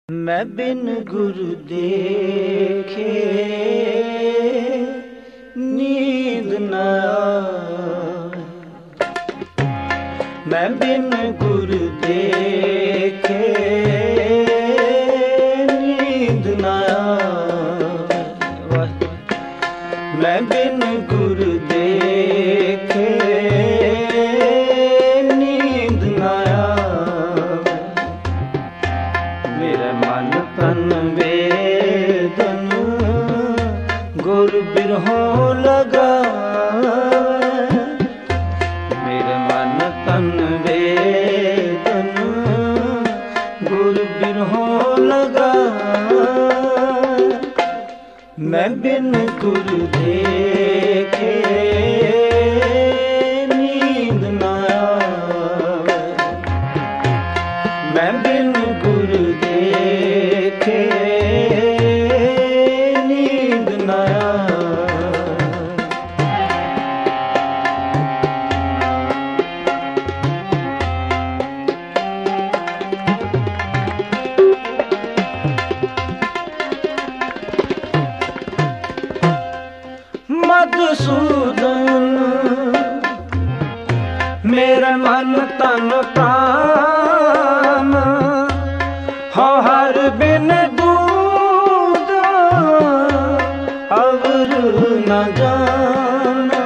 मैं बिन गुरु देखे नींद न आए। मैं बिन गुरु देखे नींद न आए। मैं बिन गुरु देखे नींद न आए। मेरे मन तन वेदन गुर बिरहों लगावे। मेरे मन तन वेदन गुर बिरहों लगावे। मैं बिन गुरु देखे नींद न आवे। मैं बिन गुरु देखे नींद न आवे। मधुसूदन मेरा मन तन प्राण हो हर बिन दूध अवर न जाना।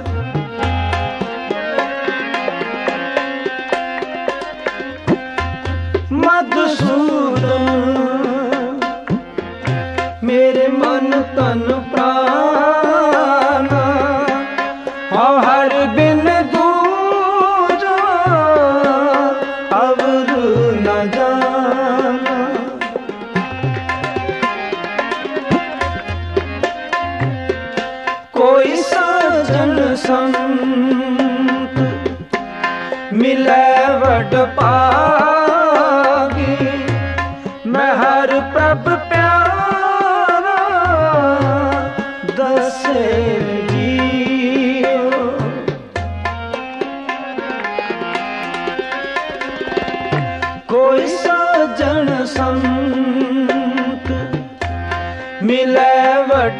मधुसूदन मेरे मन तन प्राण हो हर बिन दूध अवर न जाना। कोई सजन संत मिले वड पागी। मैं हर प्रभ प्यारा दसे जियो। कोई सजन संत मिले वड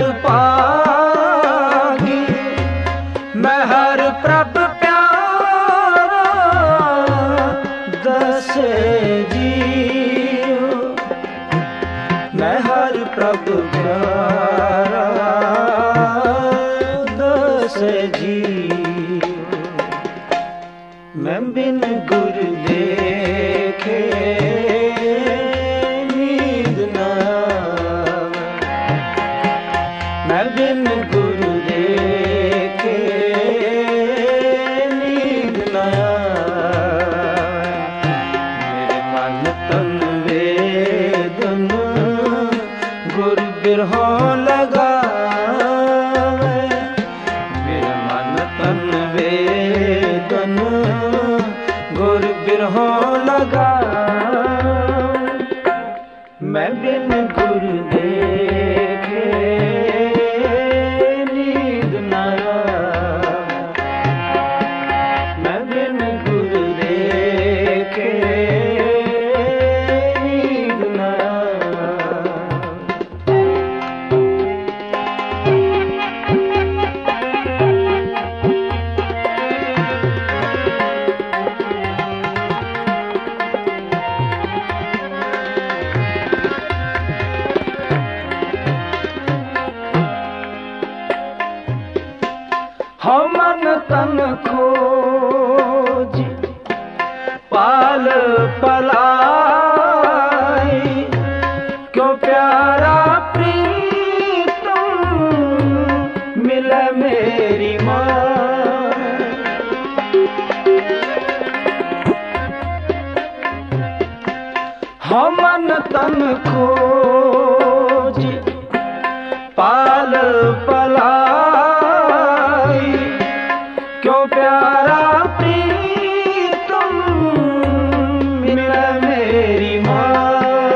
पागी। मैं हर प्रभ प्यारा दसे जियो। मैं हर प्रभ प्यारा दसे जियो। मैं बिन गुरु देखे नींद न आवे। मैं बिन गुरु देखे नींद न आवे। मेरे मन तन वेदन गुर बिरहों लगावे। मेरे मन तन वेदन गुर बिरहों लगावे। मैं बिन गुरु देखे नींद न आवे। मैं बिन गुरु देखे नींद न आवे। हो मन तन खोज पाल पलाई। क्यों प्यारा प्रीतम मिले मेरी माँ। हो मन तन खोज पाल पलाई। क्यों प्यारा प्रीतम मिले मेरी माँ।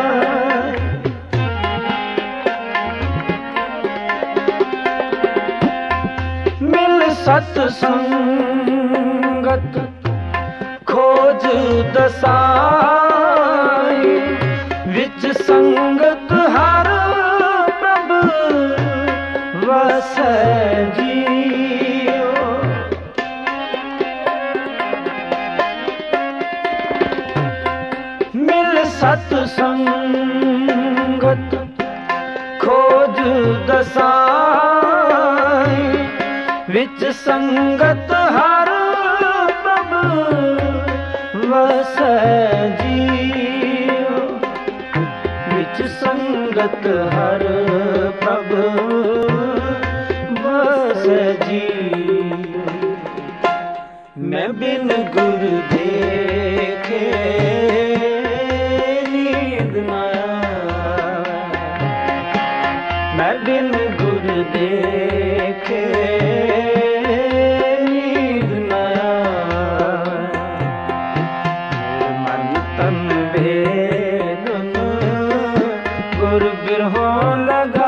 मिल सत्संगत खोज दसाई। विच संगत हर प्रभ वसै जियो। मिल सत संगत खोज दसाई, विच संगत हर प्रभ वसै जियो। विच संगत हर प्रभ वसै जियो। मैं बिन गुर देखे नींद न आवे, मैं बिन गुर देखे नींद न आवे। मन तन वेदन गुर बिरहों लगा,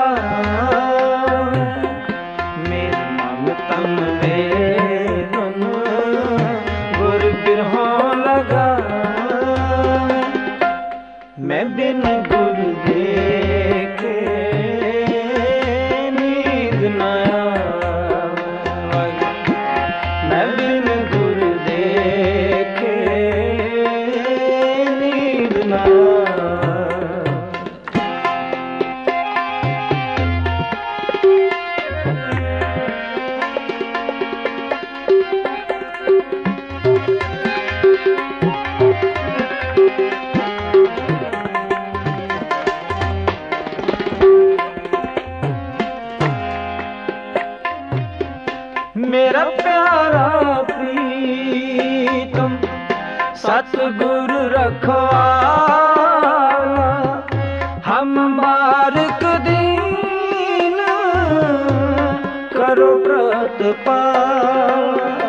मेरे मन तन वेदन गुर बिरहों लगा। मैं बिन गुर देखे नींद न आवे, मैं बिन गुर देखे नींद न आवे। मेरा प्यारा प्रीतम सतगुर रखवाला, हम बारिक दीन करो प्रतिपाल।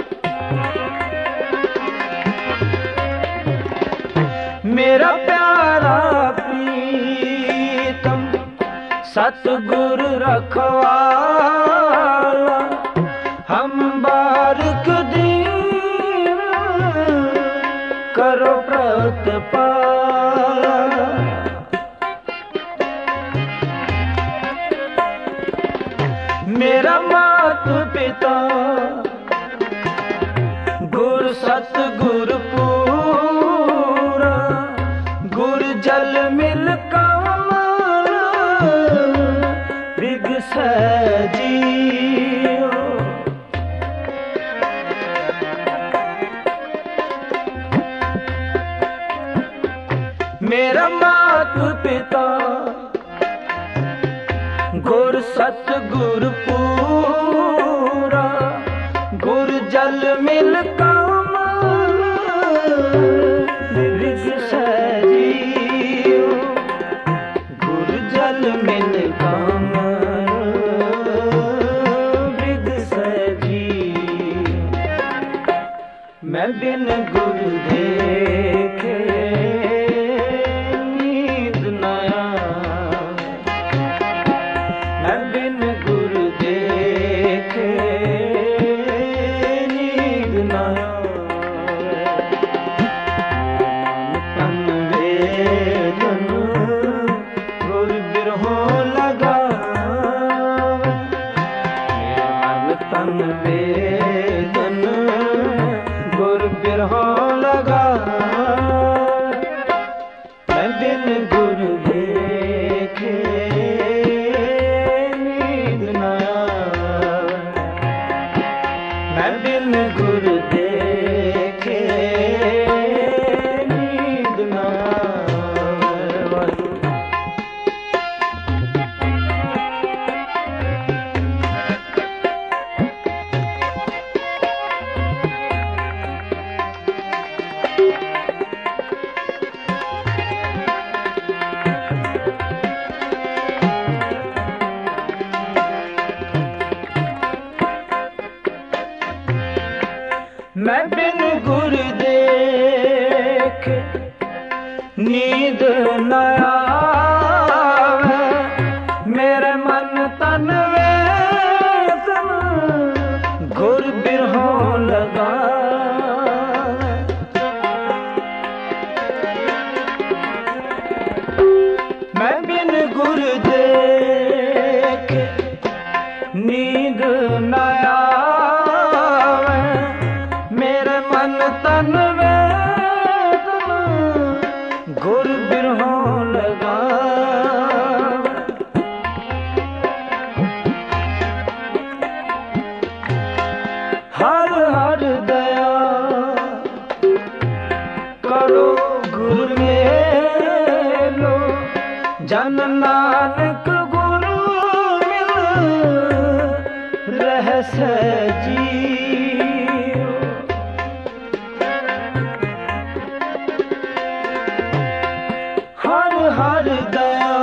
मेरा प्यारा प्रीतम सतगुर रखवाला, हम बारिक दीन करो प्रतिपाल। मेरा मात पिता गुर सतगुर पूरा, गुर जल मिल कमल बिगसै जियो। मेरा मात पिता गुर सतगुर पूरा, गुर जल मिल कमल बिगसै जियो। गुर जल मिल कमल बिगसै जियो। मैं बिन गुर देखे तन वेदन गुर बिरहों लगा। मैं बिन गुर देखे नींद न आवे, मैं बिन गुर देखे नींद न आवे। मैं बिन गुर देख नींद न आवे, मेरे मन तन वेदन गुर बिरहों लगा। गुर देख नींद न आवे, मेरे मन तन वेदना गुर बिरहों लगावे। हर हर दया करो गुर मेलो, जन नानक गुरु मिल रहस जियो। हर हर दया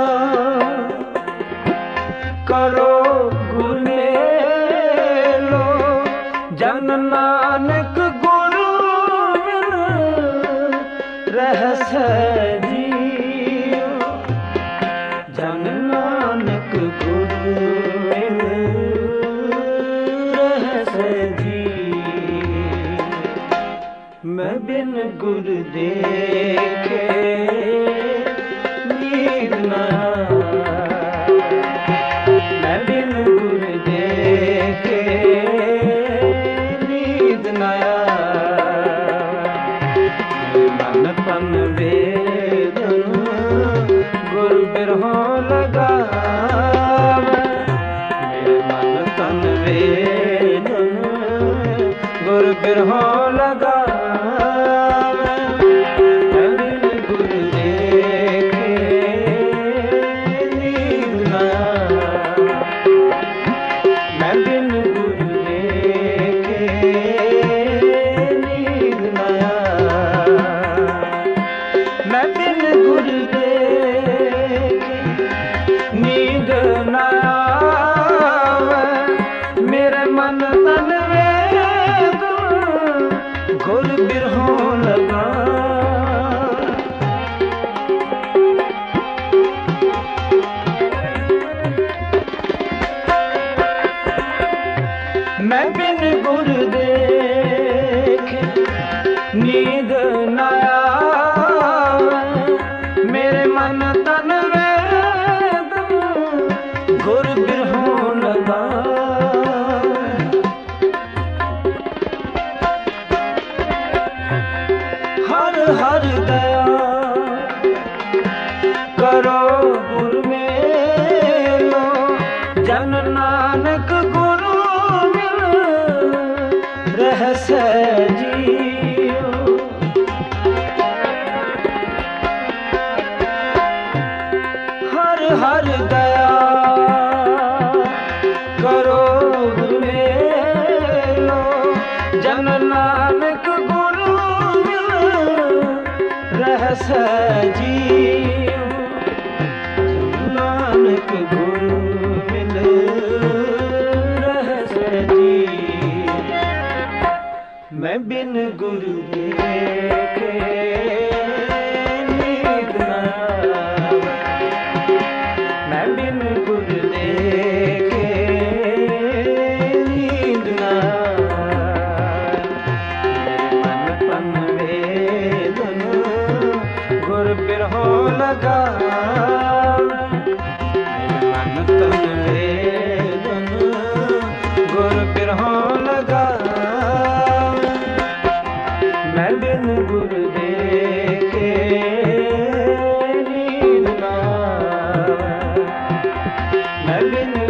करो गुर मेलो, जन नानक गुरु मिल रहस जियो। जन नानक गुरु मिल रहस जियो। मैं बिन गुर देखे नींद न आवे, मैं बिन गुर देखे नींद न आवे। मन तन वेदन गुर बिरहों लगावे, मेरे मन तन वेदन गुर बिरहों लगावे। मैं बिन गुर देखे नींद न आवे, मैं बिन गुर देखे नींद न आवे। मैं बिन गुर देखे नींद न आवे, मेरे मन तन वेदना गुर बिरहों लगावे। मैं बिन गुर देखे नींद न आवे, मेरे मन तन वेदना गुर बिरहों लगावे। हर हर दया करो गुर मेलो, जन नानक गुरु मिल रहस जियो। हर हर दया करो गुर मेलो, जन नानक गुरु मिल रहस जियो। नानक गुरु मिल रहस जियो। मैं बिन गुरु देखे नींद न आवे, मैं बिन गुर देखे नींद न आवे। मेरे मन तन वेदन गुर बिरहों लगावे, मेरे मन तन वेदन गुर बिरहों लगावे। मैं बिन गुर देखे नींद न आवे, मैं बिन